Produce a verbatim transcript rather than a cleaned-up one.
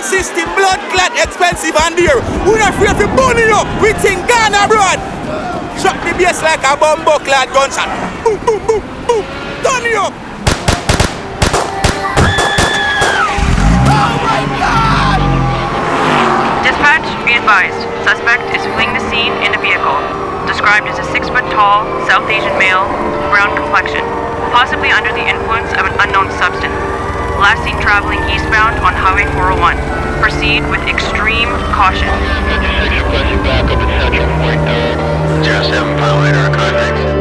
system, blood clot, expensive and dear. We're not afraid to burn you. We think Ghana abroad. Shot the base like a bumbo clad gunshot. Boom, boom, boom, boom. Turn you up. Oh my God! Dispatch, be advised. Suspect is fleeing the scene in a vehicle. Described as a six-foot-tall, South Asian male, brown complexion, possibly under the influence of an unknown substance. Last seen traveling eastbound on Highway four oh one. Proceed with extreme caution. Back up at Central Point, zero seven Pilot, our contact.